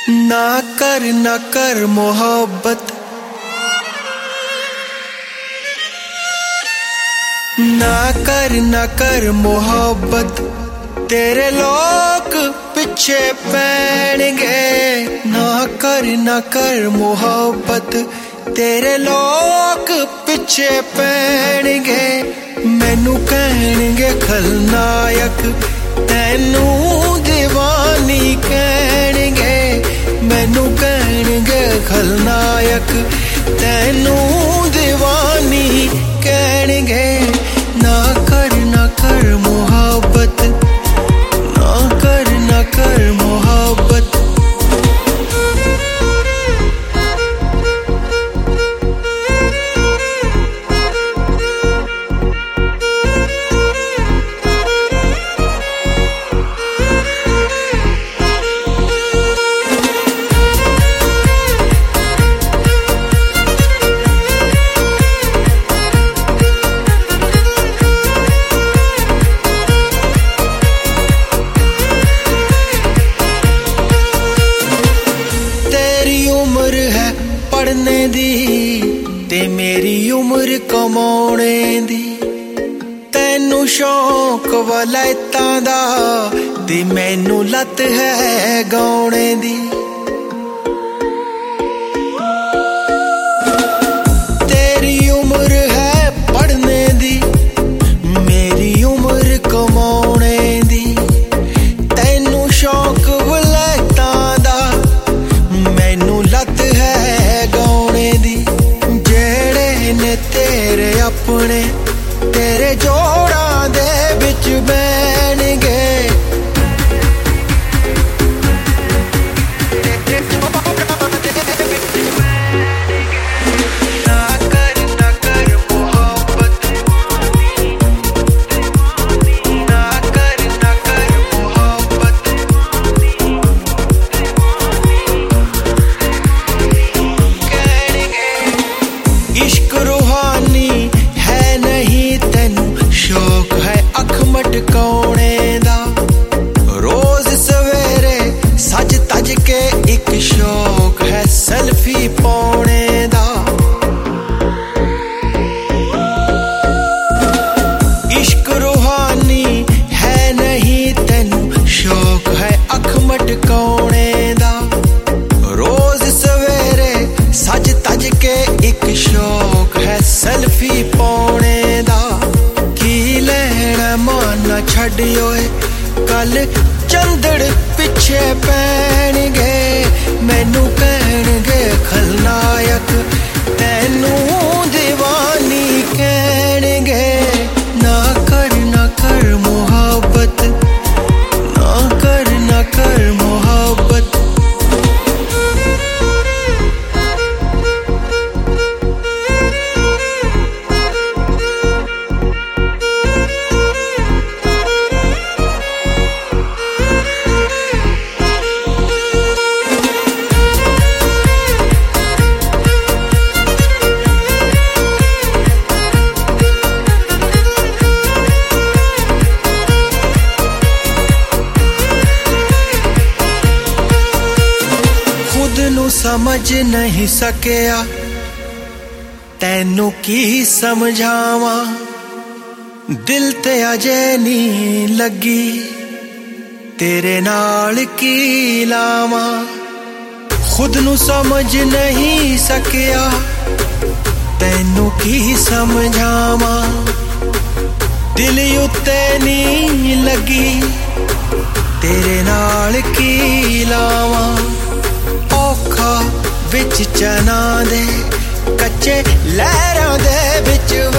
ना कर मोहब्बत, ना कर मोहब्बत, तेरे लोग पिछे पैणगे। ना कर मोहब्बत, तेरे लोग पिछे पैणगे। मैनू कहणगे खलनायक, तैनू दीवानी कहणगे। मैनू कहणगे खलनायक, तैनू दीवानी कहणगे। ना कर मोहब्बत, ना कर मोहब्बत। पढ़ने दी ते मेरी उम्र कमाने दी। तैनू शौक वलैतां दा ते मैनू लत है गाने दी। तेरी उम्र है पढ़ने दी, मेरी उम्र कमाने दी। तैनू शौक वलैतां दा, मैनू लत है गाने दी। जेड़े ने तेरे अपने, तेरे जोड़ां दे विच बैणगे। ना कर मोहब्बत, ना कर मोहब्बत। इश्क रूहानी है नहीं तैनू शौक है अख मटकाने दा। रोज सवेरे सज तज के एक शौक है सेल्फी पाने दा। इश्क रूहानी है नहीं तैनू शौक है अख मटकाने दा। रोज सवेरे सज तज के एक शौक है सेल्फी पाने दा। की लेना माना छड्डियो कल चंदड़ पिछे पैणगे। मैनू कहणगे खलनायक, तैनू दीवानी कहणगे। ना कर मोहब्बत, ना कर मोहब्बत। समझ नहीं सकिया तैनू की समझावा। दिल ते अजे नहीं लगी, तेरे नाल की लावा। खुद नू समझ नहीं सकिया तैनू की समझावा। दिल उत्ते नहीं लगी, तेरे नाल की लावा। औखा विच चना दे, कच्चे लहरां दे विच